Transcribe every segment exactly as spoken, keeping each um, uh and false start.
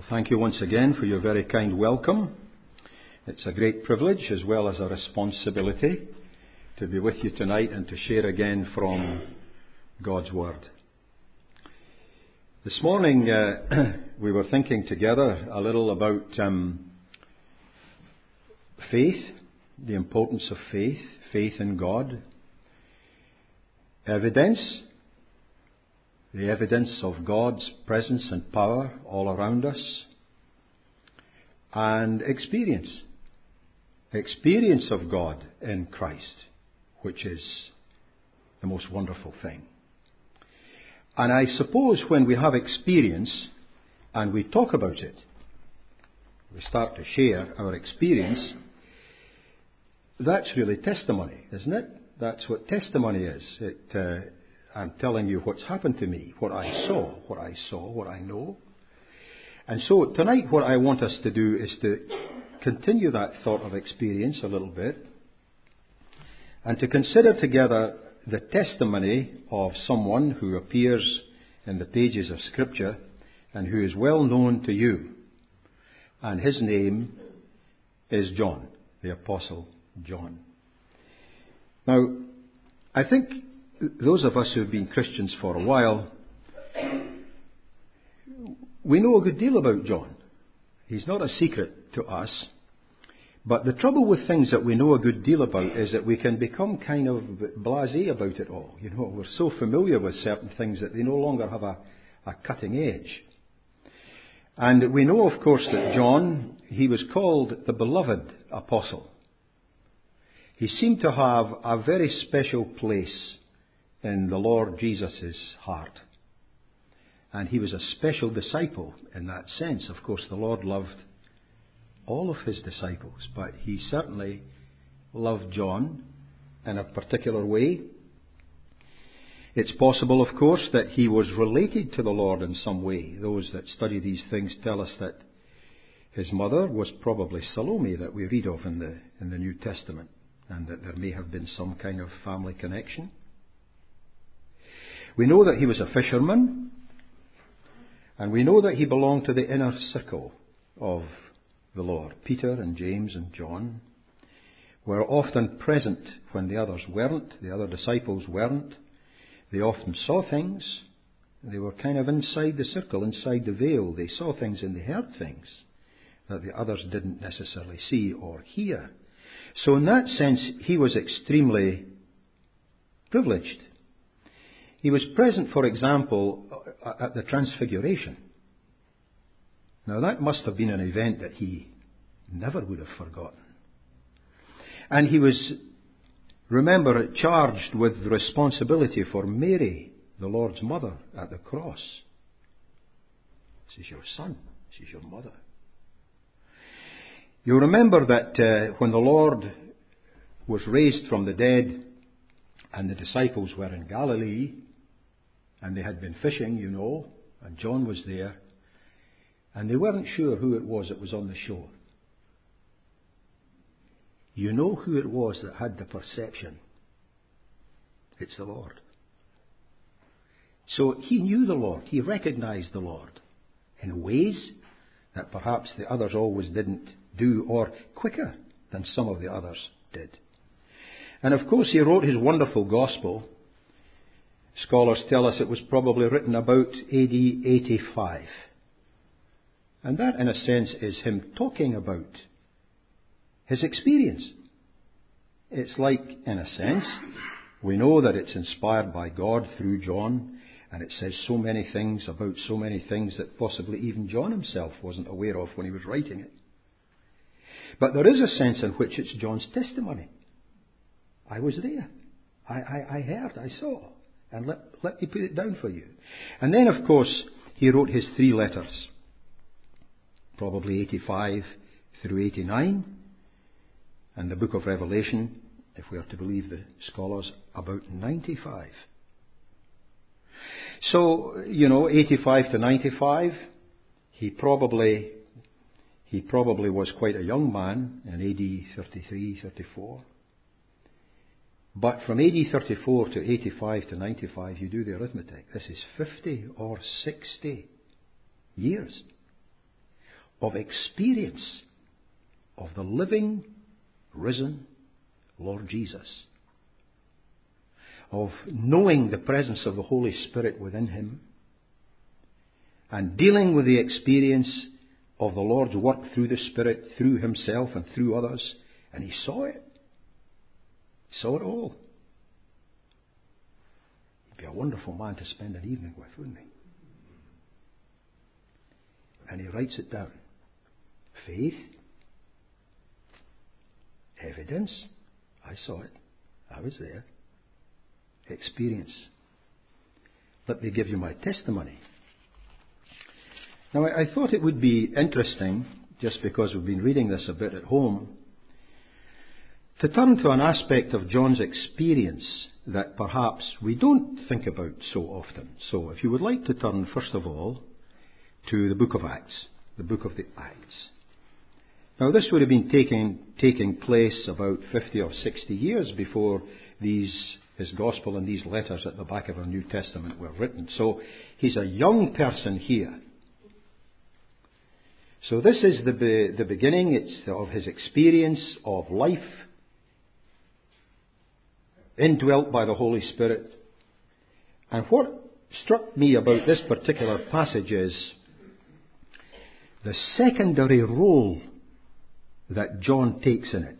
Well, thank you once again for your very kind welcome. It's a great privilege as well as a responsibility to be with you tonight and to share again from God's Word. This morning uh, we were thinking together a little about um, faith, the importance of faith, faith in God, evidence, the evidence of God's presence and power all around us, and experience, experience of God in Christ, which is the most wonderful thing. And I suppose when we have experience and we talk about it, we start to share our experience, that's really testimony, isn't it? That's what testimony is. It, uh, I'm telling you what's happened to me, what I saw, what I saw, what I know. And so tonight what I want us to do is to continue that thought of experience a little bit and to consider together the testimony of someone who appears in the pages of Scripture and who is well known to you. And his name is John, the Apostle John. Now, I think those of us who have been Christians for a while, we know a good deal about John. He's not a secret to us. But the trouble with things that we know a good deal about is that we can become kind of blasé about it all. You know, we're so familiar with certain things that they no longer have a, a cutting edge. And we know, of course, that John, he was called the beloved apostle. He seemed to have a very special place in the Lord Jesus' heart. And he was a special disciple in that sense. Of course, the Lord loved all of his disciples, but he certainly loved John in a particular way. It's possible, of course, that he was related to the Lord in some way. Those that study these things tell us that his mother was probably Salome, that we read of in the in the New Testament, and that there may have been some kind of family connection. We know that he was a fisherman, and we know that he belonged to the inner circle of the Lord. Peter and James and John were often present when the others weren't, the other disciples weren't. They often saw things. They were kind of inside the circle, inside the veil. They saw things and they heard things that the others didn't necessarily see or hear. So in that sense, he was extremely privileged. He was present, for example, at the Transfiguration. Now that must have been an event that he never would have forgotten. And he was, remember, charged with the responsibility for Mary, the Lord's mother, at the cross. This is your son. This is your mother. You remember that uh, when the Lord was raised from the dead and the disciples were in Galilee and they had been fishing, you know, and John was there, and they weren't sure who it was that was on the shore. You know who it was that had the perception. It's the Lord. So he knew the Lord. He recognized the Lord in ways that perhaps the others always didn't do, or quicker than some of the others did. And of course he wrote his wonderful gospel. Scholars tell us it was probably written about A D eighty-five. And that, in a sense, is him talking about his experience. It's like, in a sense, we know that it's inspired by God through John, and it says so many things about so many things that possibly even John himself wasn't aware of when he was writing it. But there is a sense in which it's John's testimony. I was there. I, I, I heard, I saw. And let, let me put it down for you. And then, of course, he wrote his three letters. Probably eighty-five through eighty-nine, and the book of Revelation, if we are to believe the scholars, about ninety-five. So, you know, eighty-five to ninety-five, he probably he probably was quite a young man in A D thirty-three, thirty-four. But from A D thirty-four to eighty-five to ninety-five, you do the arithmetic. This is fifty or sixty years. of experience of the living, risen Lord Jesus, of knowing the presence of the Holy Spirit within him, and dealing with the experience of the Lord's work through the Spirit, through himself and through others. And he saw it. He saw it all. He'd be a wonderful man to spend an evening with, wouldn't he? And he writes it down. Faith, evidence, I saw it, I was there. Experience. Let me give you my testimony. Now, I thought it would be interesting, just because we've been reading this a bit at home, to turn to an aspect of John's experience that perhaps we don't think about so often. So, if you would like to turn, first of all, to the book of Acts, the book of the Acts. Now, this would have been taking, taking place about fifty or sixty years before these, his gospel and these letters at the back of our New Testament were written. So, he's a young person here. So this is the be, the beginning. It's of his experience of life, indwelt by the Holy Spirit. And what struck me about this particular passage is the secondary role that John takes in it.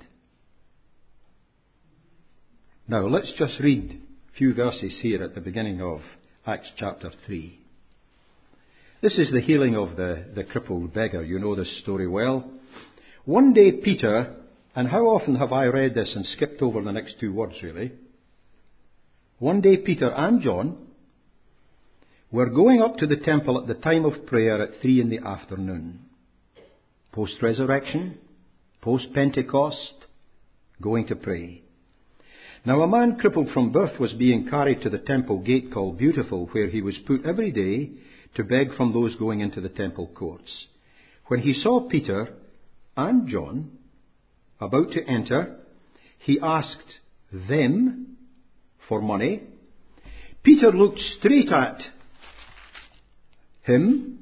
Now let's just read a few verses here at the beginning of Acts chapter three. This is the healing of the, the crippled beggar. You know this story well. One day Peter, and how often have I read this and skipped over the next two words really? One day Peter and John were going up to the temple at the time of prayer at three in the afternoon. Post-resurrection, post-Pentecost, going to pray. Now a man crippled from birth was being carried to the temple gate called Beautiful, where he was put every day to beg from those going into the temple courts. When he saw Peter and John about to enter, he asked them for money. Peter looked straight at him,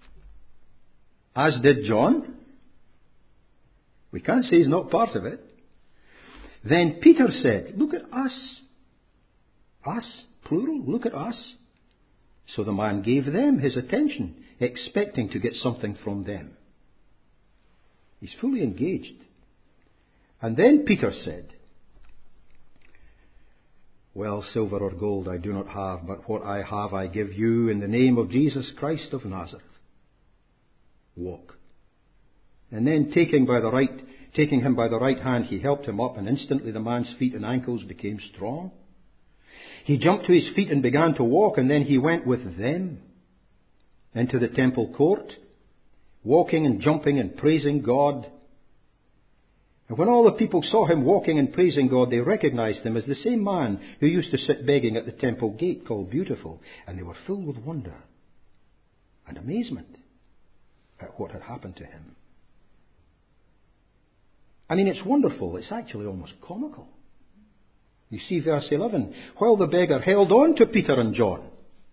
as did John. We can't say he's not part of it. Then Peter said, "Look at us." Us, plural, look at us. So the man gave them his attention, expecting to get something from them. He's fully engaged. And then Peter said, "Well, silver or gold I do not have, but what I have I give you in the name of Jesus Christ of Nazareth. Walk." And then taking by the right, taking him by the right hand, he helped him up, and instantly the man's feet and ankles became strong. He jumped to his feet and began to walk, and then he went with them into the temple court, walking and jumping and praising God. And when all the people saw him walking and praising God, they recognized him as the same man who used to sit begging at the temple gate called Beautiful, and they were filled with wonder and amazement at what had happened to him. I mean, it's wonderful. It's actually almost comical. You see verse eleven. While the beggar held on to Peter and John.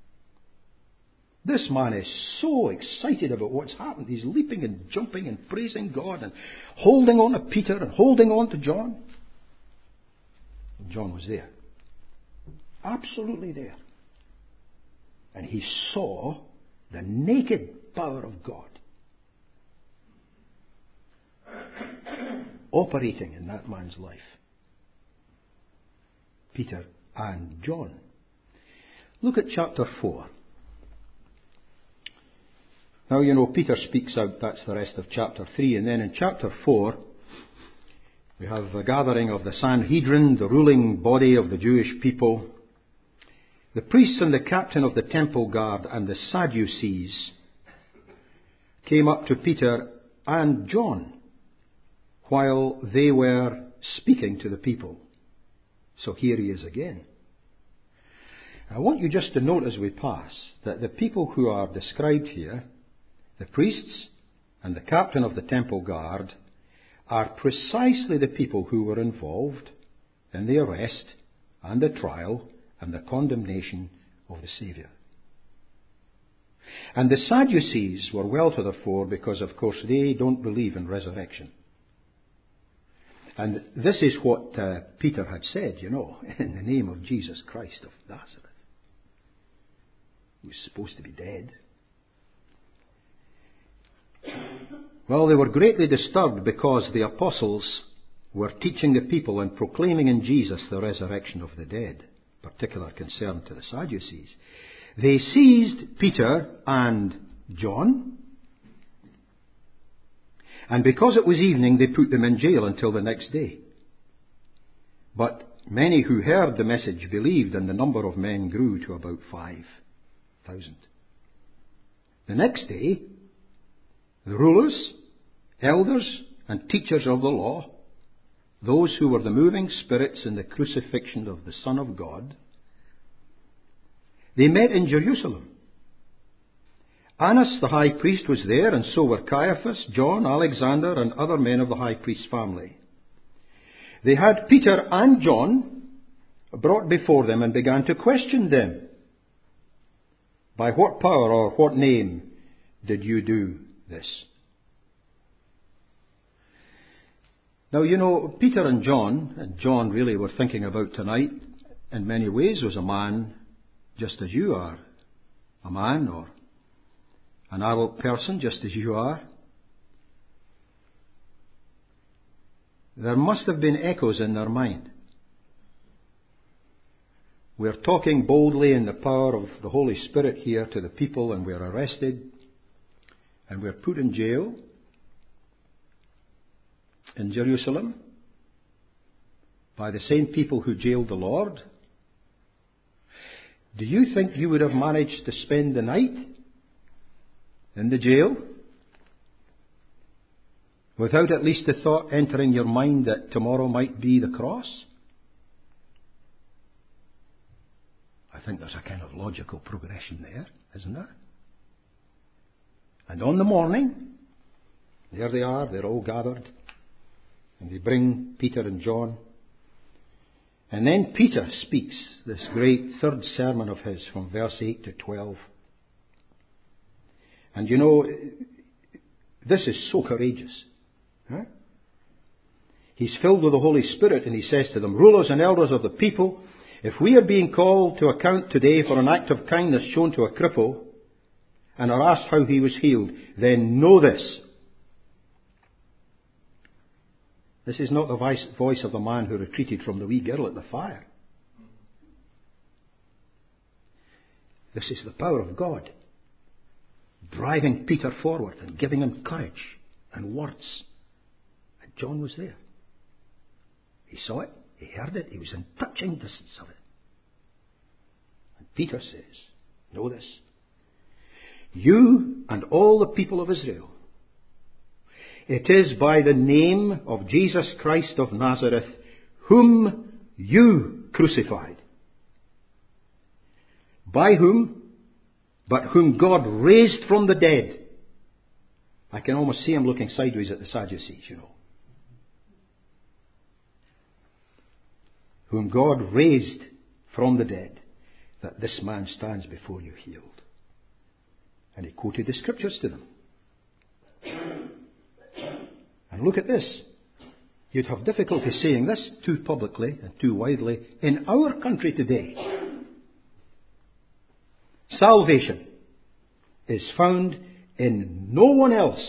This man is so excited about what's happened. He's leaping and jumping and praising God and holding on to Peter and holding on to John. And John was there. Absolutely there. And he saw the naked power of God operating in that man's life. Peter and John. Look at chapter four. Now, you know, Peter speaks out, that's the rest of chapter three. And then in chapter four, we have the gathering of the Sanhedrin, the ruling body of the Jewish people. The priests and the captain of the temple guard and the Sadducees came up to Peter and John while they were speaking to the people. So here he is again. I want you just to note as we pass that the people who are described here, the priests and the captain of the temple guard, are precisely the people who were involved in the arrest and the trial and the condemnation of the Saviour. And the Sadducees were well to the fore because, of course, they don't believe in resurrection. And this is what uh, Peter had said, you know, in the name of Jesus Christ of Nazareth. He was supposed to be dead. Well, they were greatly disturbed because the apostles were teaching the people and proclaiming in Jesus the resurrection of the dead, particular concern to the Sadducees. They seized Peter and John, and because it was evening, they put them in jail until the next day. But many who heard the message believed, and the number of men grew to about five thousand. The next day, the rulers, elders, and teachers of the law, those who were the moving spirits in the crucifixion of the Son of God, they met in Jerusalem. Annas the high priest was there, and so were Caiaphas, John, Alexander, and other men of the high priest's family. They had Peter and John brought before them and began to question them. By what power or what name did you do this? Now, you know, Peter and John, and John really we're thinking about tonight, in many ways was a man just as you are. A man or an adult person just as you are. There must have been echoes in their mind. We're talking boldly in the power of the Holy Spirit here to the people, and we're arrested and we're put in jail in Jerusalem by the same people who jailed the Lord. Do you think you would have managed to spend the night in the jail without at least the thought entering your mind that tomorrow might be the cross? I think there's a kind of logical progression there, isn't there? And on the morning, there they are, they're all gathered, and they bring Peter and John. And then Peter speaks this great third sermon of his from verse eight to twelve. And you know, this is so courageous. Huh? He's filled with the Holy Spirit, and he says to them, "Rulers and elders of the people, if we are being called to account today for an act of kindness shown to a cripple, and are asked how he was healed, then know this. This is not the voice of the man who retreated from the wee girl at the fire. This is the power of God driving Peter forward and giving him courage and words. And John was there. He saw it, he heard it, he was in touching distance of it. And Peter says, know this. You and all the people of Israel, it is by the name of Jesus Christ of Nazareth, whom you crucified. By whom? But whom God raised from the dead. I can almost see him looking sideways at the Sadducees, you know. Whom God raised from the dead, that this man stands before you healed. And he quoted the scriptures to them. And look at this. You'd have difficulty saying this too publicly and too widely in our country today. Salvation is found in no one else,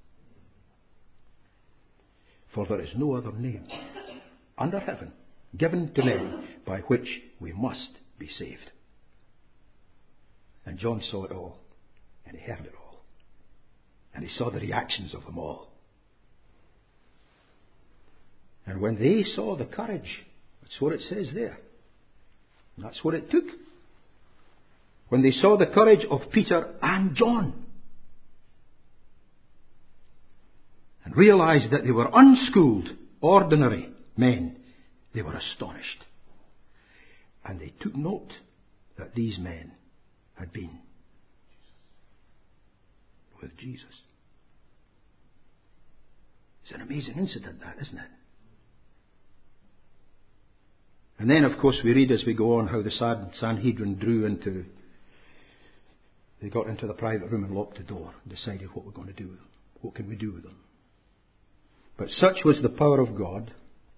for there is no other name under heaven given to men by which we must be saved. And John saw it all, and he heard it all, and he saw the reactions of them all. And when they saw the courage, that's what it says there. And that's what it took. When they saw the courage of Peter and John, and realized that they were unschooled, ordinary men, they were astonished. And they took note that these men had been with Jesus. It's an amazing incident, that, isn't it? And then, of course, we read as we go on how the Sanhedrin drew into They got into the private room and locked the door and decided what we're going to do with them. What can we do with them? But such was the power of God,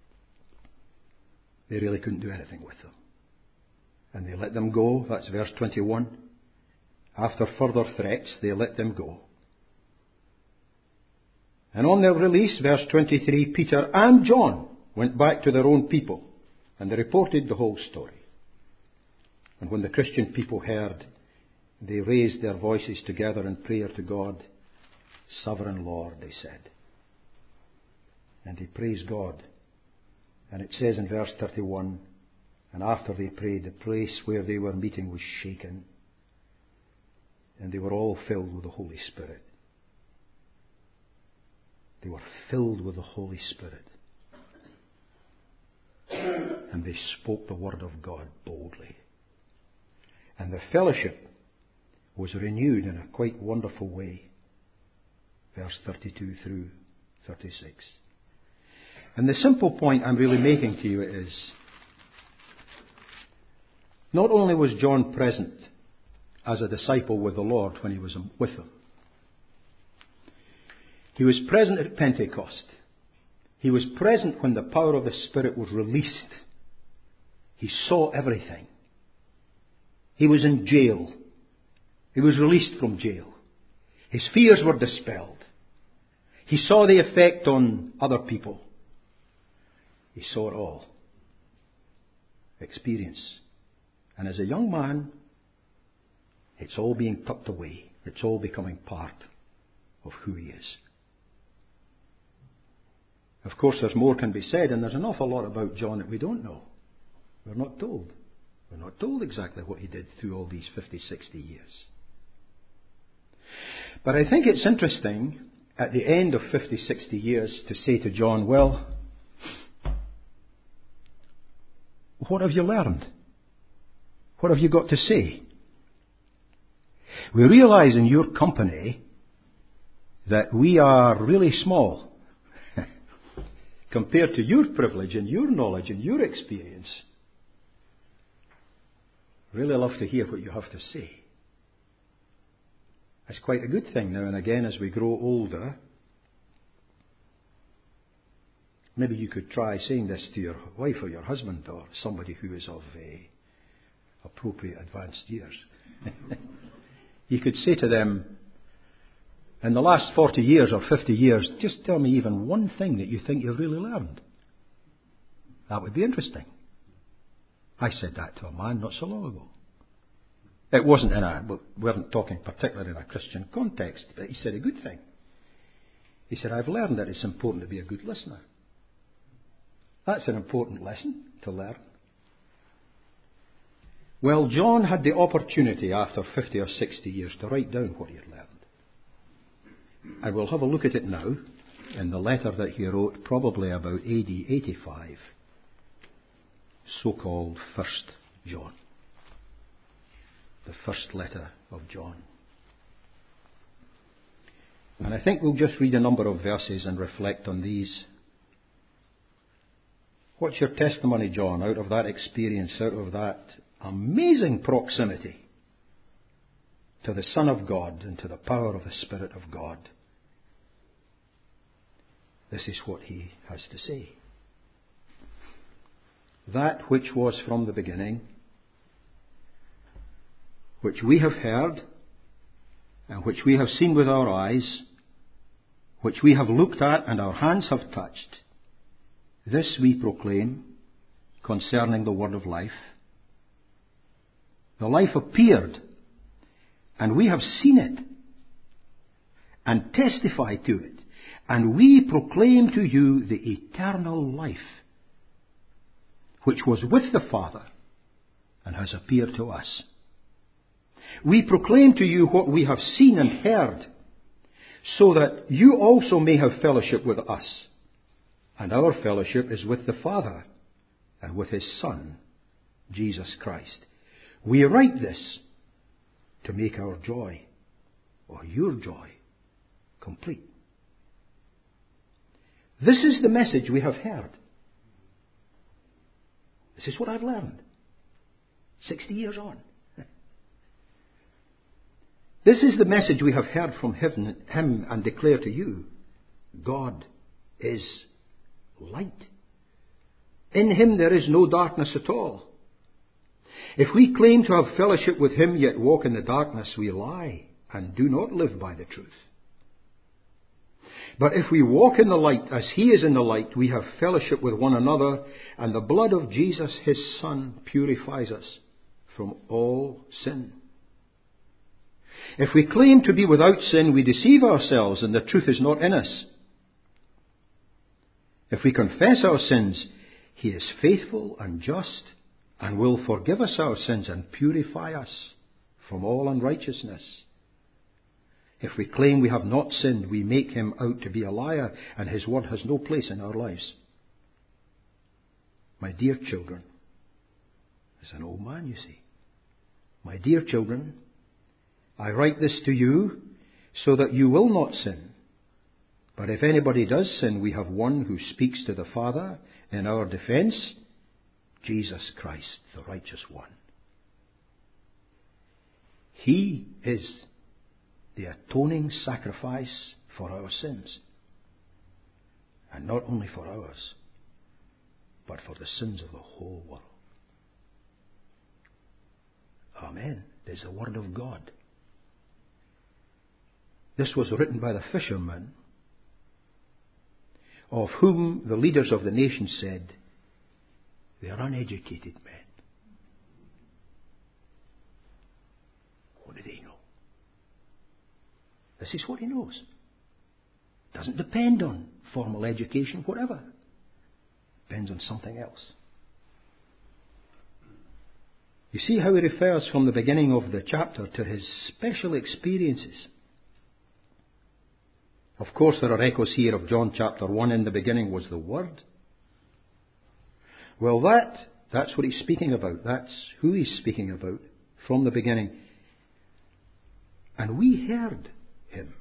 they really couldn't do anything with them. And they let them go. That's verse twenty-one. After further threats, they let them go. And on their release, verse twenty-three, Peter and John went back to their own people, and they reported the whole story. And when the Christian people heard, they raised their voices together in prayer to God. Sovereign Lord, they said. And they praised God. And it says in verse thirty-one, and after they prayed, the place where they were meeting was shaken, and they were all filled with the Holy Spirit. They were filled with the Holy Spirit. And they spoke the word of God boldly. And the fellowship was renewed in a quite wonderful way. Verse thirty-two through thirty-six. And the simple point I'm really making to you is, not only was John present as a disciple with the Lord when he was with them, he was present at Pentecost. He was present when the power of the Spirit was released. He saw everything. He was in jail. He was released from jail. His fears were dispelled. He saw the effect on other people. He saw it all. Experience. And as a young man, it's all being tucked away. It's all becoming part of who he is. Of course, there's more can be said, and there's an awful lot about John that we don't know. We're not told. We're not told exactly what he did through all these fifty, sixty years. But I think it's interesting at the end of fifty, sixty years to say to John, well, what have you learned? What have you got to say? We realize in your company that we are really small compared to your privilege and your knowledge and your experience. Really love to hear what you have to say. It's quite a good thing now and again as we grow older. Maybe you could try saying this to your wife or your husband or somebody who is of a appropriate advanced years. You could say to them, in the last forty years or fifty years, just tell me even one thing that you think you've really learned. That would be interesting. I said that to a man not so long ago. It wasn't in a, we weren't talking particularly in a Christian context, but he said a good thing. He said, I've learned that it's important to be a good listener. That's an important lesson to learn. Well, John had the opportunity after fifty or sixty years to write down what he had learned. I will have a look at it now in the letter that he wrote probably about A D eighty-five, so-called First John. The first letter of John. And I think we'll just read a number of verses and reflect on these. What's your testimony, John, out of that experience, out of that amazing proximity to the Son of God and to the power of the Spirit of God? This is what he has to say. That which was from the beginning, which we have heard, and which we have seen with our eyes, which we have looked at and our hands have touched, this we proclaim concerning the word of life. The life appeared, and we have seen it, and testify to it, and we proclaim to you the eternal life, which was with the Father, and has appeared to us. We proclaim to you what we have seen and heard, so that you also may have fellowship with us. And our fellowship is with the Father and with His Son, Jesus Christ. We write this to make our joy, or your joy, complete. This is the message we have heard. This is what I've learned. Sixty years on. This is the message we have heard from heaven, him and declare to you. God is light. In him there is no darkness at all. If we claim to have fellowship with him yet walk in the darkness, we lie and do not live by the truth. But if we walk in the light as he is in the light, we have fellowship with one another, and the blood of Jesus, his Son, purifies us from all sin. If we claim to be without sin, we deceive ourselves and the truth is not in us. If we confess our sins, he is faithful and just and will forgive us our sins and purify us from all unrighteousness. If we claim we have not sinned, we make him out to be a liar, and his word has no place in our lives. My dear children, as an old man, you see, my dear children, I write this to you so that you will not sin. But if anybody does sin, we have one who speaks to the Father in our defense, Jesus Christ, the righteous one. He is the atoning sacrifice for our sins. And not only for ours, but for the sins of the whole world. Amen. It is the word of God. This was written by the fishermen, of whom the leaders of the nation said, they are uneducated men. What do they know? This is what he knows. Doesn't depend on formal education, whatever. Depends on something else. You see how he refers from the beginning of the chapter to his special experiences. Of course, there are echoes here of John chapter one. In the beginning was the Word. Well, that, that's what he's speaking about. That's who he's speaking about from the beginning. And we heard him.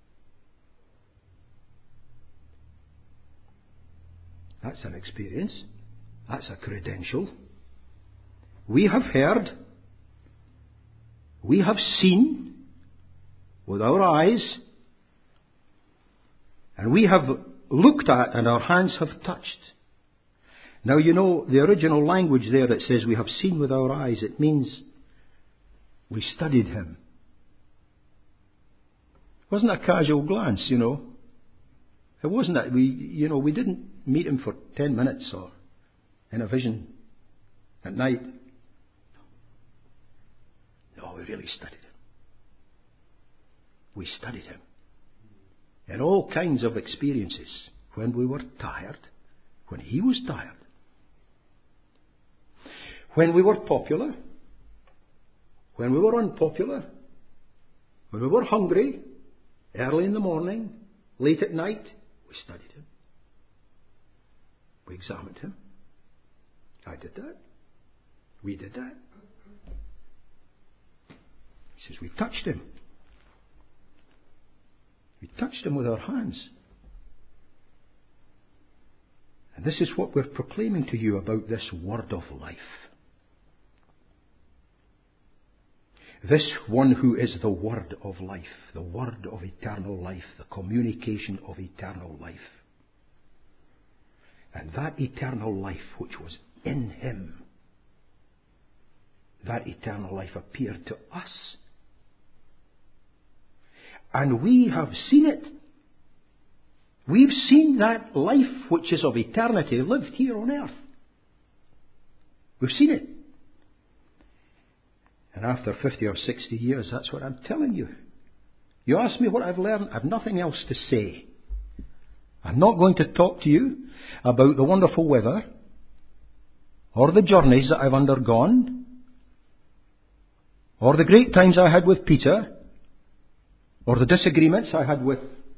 That's an experience. That's a credential. We have heard. We have seen with our eyes. And we have looked at and our hands have touched. Now, you know, the original language there that says we have seen with our eyes, it means we studied him. It wasn't a casual glance, you know. It wasn't that we, you know, we didn't meet him for ten minutes or in a vision at night. No, we really studied him. We studied him. In all kinds of experiences. When we were tired. When he was tired. When we were popular. When we were unpopular. When we were hungry. Early in the morning. Late at night. We studied him. We examined him. I did that. We did that. He says we touched him. We touched him with our hands. And this is what we're proclaiming to you about this word of life. This one who is the word of life, the word of eternal life, the communication of eternal life. And that eternal life which was in him, that eternal life appeared to us. And we have seen it. We've seen that life which is of eternity lived here on earth. We've seen it. And after fifty or sixty years, that's what I'm telling you. You ask me what I've learned, I've nothing else to say. I'm not going to talk to you about the wonderful weather or the journeys that I've undergone or the great times I had with Peter or the disagreements I had with.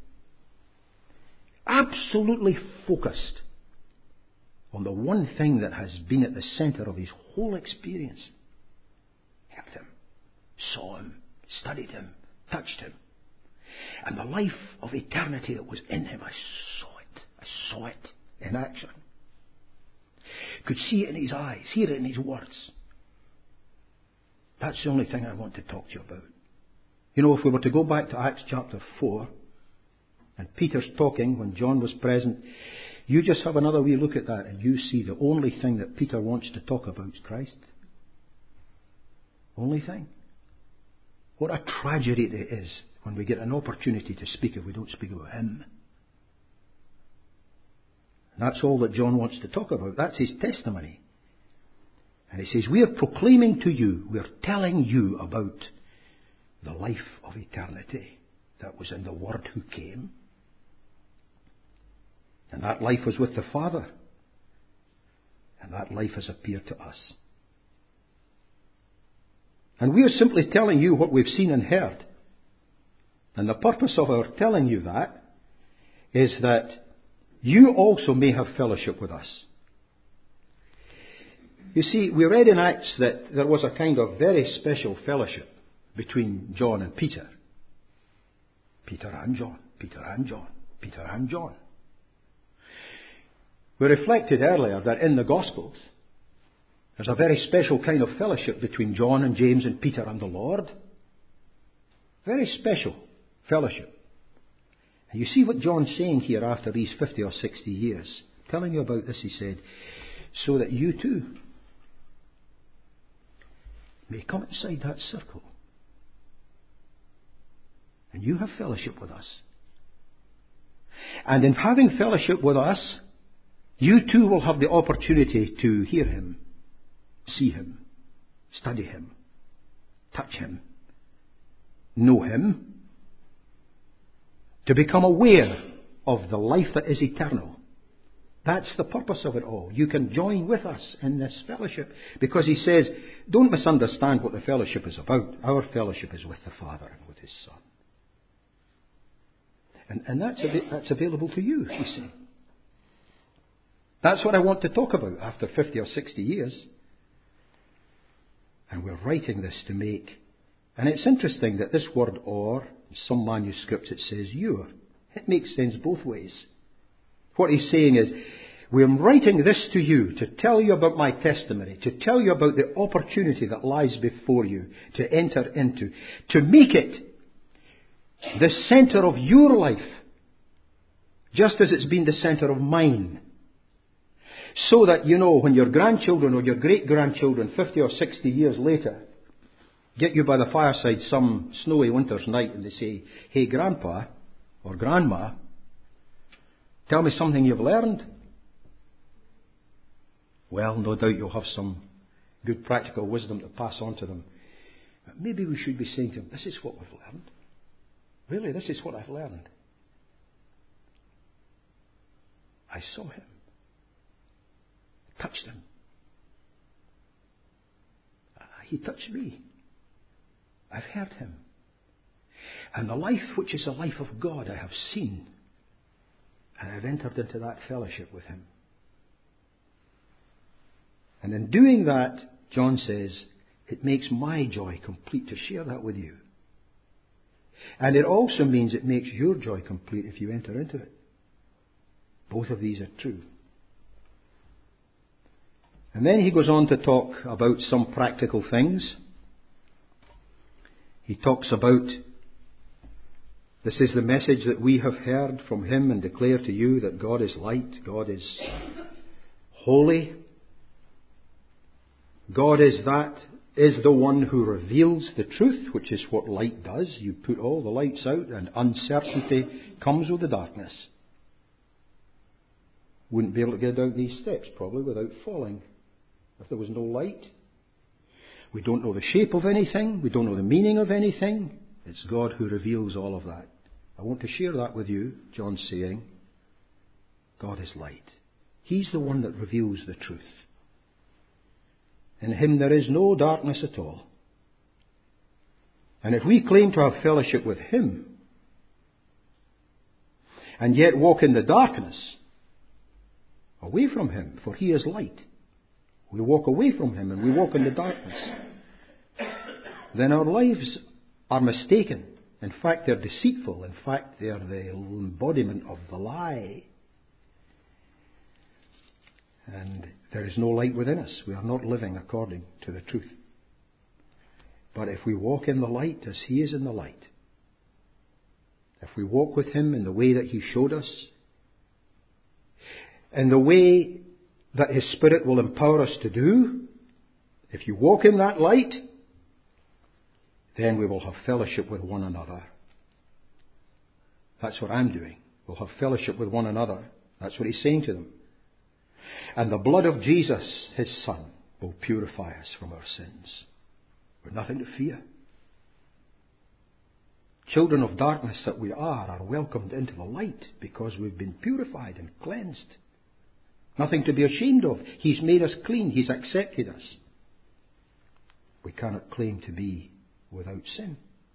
Absolutely focused on the one thing that has been at the centre of his whole experience. Heard him, saw him, studied him, touched him. And the life of eternity that was in him, I saw it. I saw it in action. Could see it in his eyes, hear it in his words. That's the only thing I want to talk to you about. You know, if we were to go back to Acts chapter four, and Peter's talking when John was present, you just have another wee look at that and you see the only thing that Peter wants to talk about is Christ. Only thing. What a tragedy it is when we get an opportunity to speak if we don't speak about Him. And that's all that John wants to talk about. That's his testimony. And he says, we are proclaiming to you, we are telling you about the life of eternity that was in the Word who came. And that life was with the Father. And that life has appeared to us. And we are simply telling you what we've seen and heard. And the purpose of our telling you that is that you also may have fellowship with us. You see, we read in Acts that there was a kind of very special fellowship between John and Peter. Peter and John, Peter and John, Peter and John. We reflected earlier that in the Gospels, there's a very special kind of fellowship between John and James and Peter and the Lord. Very special fellowship. And you see what John's saying here after these fifty or sixty years. Telling you about this, he said, so that you too may come inside that circle. And you have fellowship with us. And in having fellowship with us, you too will have the opportunity to hear Him, see Him, study Him, touch Him, know Him, to become aware of the life that is eternal. That's the purpose of it all. You can join with us in this fellowship because he says, don't misunderstand what the fellowship is about. Our fellowship is with the Father and with His Son. And, and that's, av- that's available to you, you see. That's what I want to talk about after fifty or sixty years. And we're writing this to make. And it's interesting that this word or, in some manuscripts it says your. It makes sense both ways. What he's saying is, we're writing this to you to tell you about my testimony, to tell you about the opportunity that lies before you to enter into, to make it the centre of your life, just as it's been the centre of mine. So that, you know, when your grandchildren or your great-grandchildren, fifty or sixty years later, get you by the fireside some snowy winter's night and they say, hey, Grandpa or Grandma, tell me something you've learned. Well, no doubt you'll have some good practical wisdom to pass on to them. But maybe we should be saying to them, this is what we've learned. Really, this is what I've learned. I saw Him. Touched Him. He touched me. I've heard Him. And the life which is the life of God I have seen. And I've entered into that fellowship with Him. And in doing that, John says, it makes my joy complete to share that with you. And it also means it makes your joy complete if you enter into it. Both of these are true. And then he goes on to talk about some practical things. He talks about, this is the message that we have heard from Him and declare to you that God is light, God is holy. God is that, is the one who reveals the truth, which is what light does. You put all the lights out and uncertainty comes with the darkness. Wouldn't be able to get down these steps probably without falling if there was no light. We don't know the shape of anything. We don't know the meaning of anything. It's God who reveals all of that. I want to share that with you. John's saying, God is light. He's the one that reveals the truth. In Him there is no darkness at all. And if we claim to have fellowship with Him, and yet walk in the darkness, away from Him, for He is light, we walk away from Him and we walk in the darkness, then our lives are mistaken. In fact, they're deceitful. In fact, they're the embodiment of the lie. And there is no light within us. We are not living according to the truth. But if we walk in the light as He is in the light, if we walk with Him in the way that He showed us, in the way that His Spirit will empower us to do, if you walk in that light, then we will have fellowship with one another. That's what I'm doing. We'll have fellowship with one another. That's what He's saying to them. And the blood of Jesus, His Son, will purify us from our sins. We've nothing to fear. Children of darkness that we are are welcomed into the light because we've been purified and cleansed. Nothing to be ashamed of. He's made us clean. He's accepted us. We cannot claim to be without sin.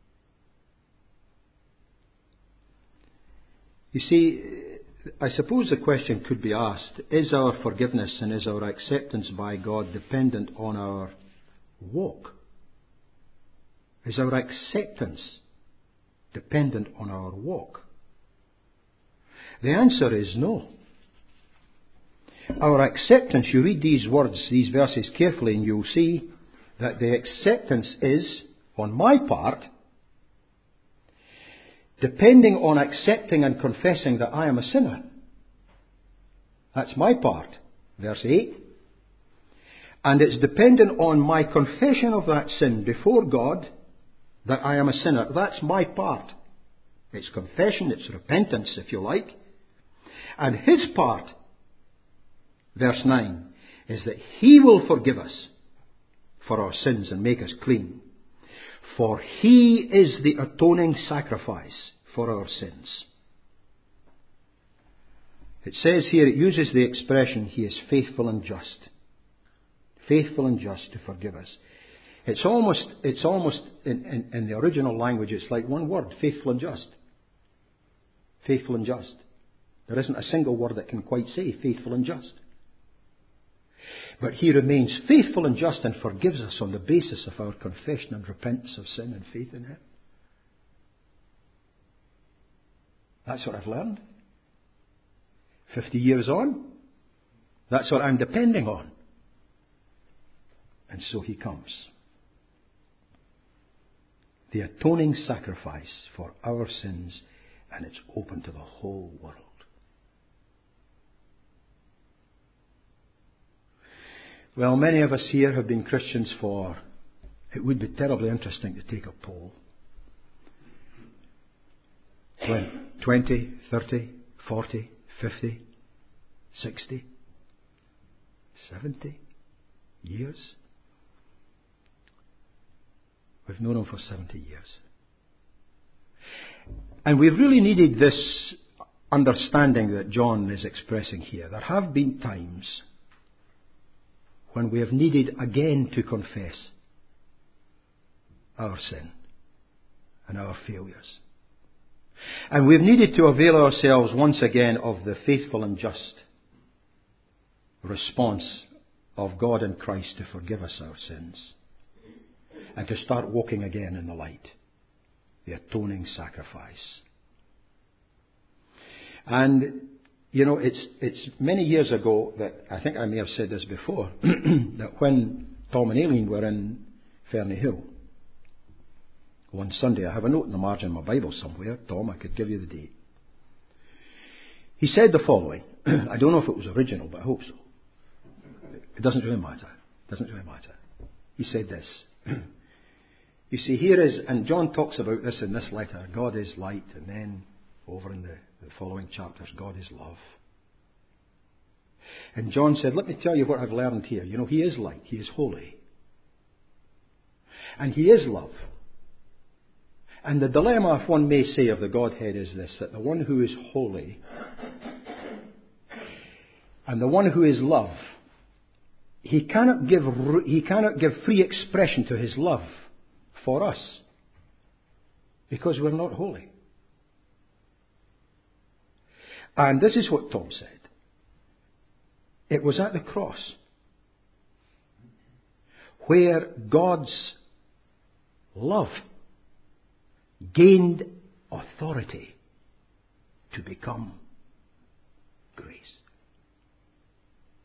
You see, I suppose the question could be asked, is our forgiveness and is our acceptance by God dependent on our walk? Is our acceptance dependent on our walk? The answer is no. Our acceptance, you read these words, these verses carefully, and you'll see that the acceptance is, on my part, depending on accepting and confessing that I am a sinner. That's my part. Verse eight. And it's dependent on my confession of that sin before God, that I am a sinner. That's my part. It's confession, it's repentance, if you like. And His part, verse nine, is that He will forgive us for our sins and make us clean. For He is the atoning sacrifice for our sins. It says here, it uses the expression, He is faithful and just. Faithful and just to forgive us. It's almost, it's almost in, in, in the original language, it's like one word, faithful and just. Faithful and just. There isn't a single word that can quite say faithful and just. But He remains faithful and just and forgives us on the basis of our confession and repentance of sin and faith in Him. That's what I've learned. Fifty years on, that's what I'm depending on. And so He comes. The atoning sacrifice for our sins, and it's open to the whole world. Well, many of us here have been Christians for, it would be terribly interesting to take a poll. twenty, thirty, forty, fifty, sixty, seventy years. We've known Him for seventy years. And we've really needed this understanding that John is expressing here. There have been times when we have needed again to confess our sin and our failures. And we've needed to avail ourselves once again of the faithful and just response of God in Christ to forgive us our sins and to start walking again in the light, the atoning sacrifice. And you know, it's it's many years ago that, I think I may have said this before, that when Tom and Aileen were in Ferny Hill, one Sunday, I have a note in the margin of my Bible somewhere, Tom, I could give you the date. He said the following, I don't know if it was original, but I hope so. It doesn't really matter. It doesn't really matter. He said this, you see, here is, and John talks about this in this letter, God is light, and then over in the, the following chapters, God is love. And John said, let me tell you what I've learned here. You know, He is light, He is holy. And He is love. And the dilemma, if one may say, of the Godhead is this, that the one who is holy and the one who is love, He cannot give, he cannot give free expression to His love for us because we're not holy. And this is what Tom said. It was at the cross where God's love gained authority to become grace.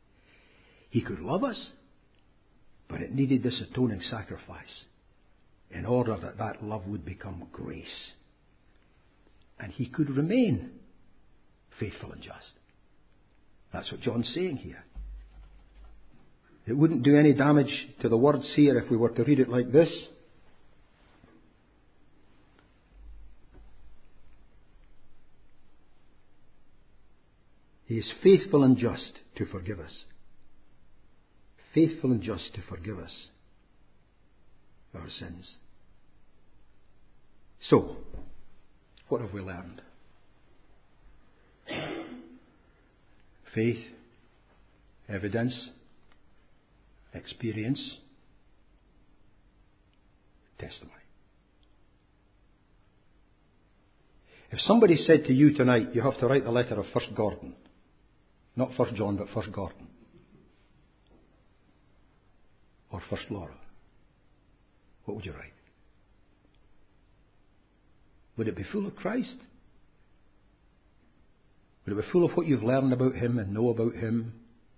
He could love us, but it needed this atoning sacrifice in order that that love would become grace. And he could remain faithful and just. That's what John's saying here. It wouldn't do any damage to the words here if we were to read it like this. He is faithful and just to forgive us. Faithful and just to forgive us our sins. So, what have we learned? Faith, evidence, experience, testimony. If somebody said to you tonight, you have to write the letter of First Gordon, not First John, but First Gordon, or First Laura, what would you write? Would it be full of Christ? Would it be full of what you've learned about Him and know about Him?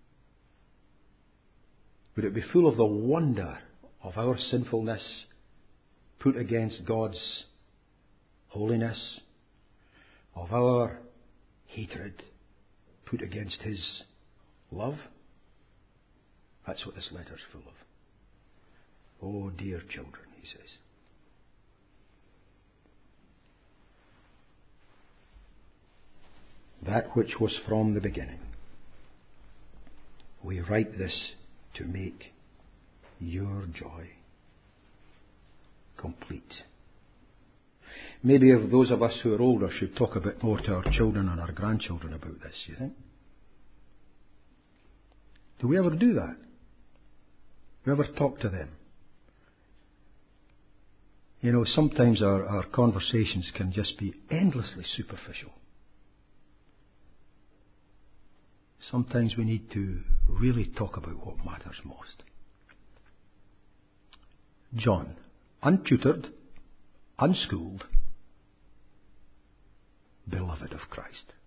Would it be full of the wonder of our sinfulness put against God's holiness, of our hatred put against His love? That's what this letter is full of. Oh, dear children, he says. That which was from the beginning. We write this to make your joy complete. Maybe if those of us who are older should talk a bit more to our children and our grandchildren about this, you think? Do we ever do that? Do we ever talk to them? You know, sometimes our, our conversations can just be endlessly superficial. Sometimes we need to really talk about what matters most. John, untutored, unschooled, beloved of Christ.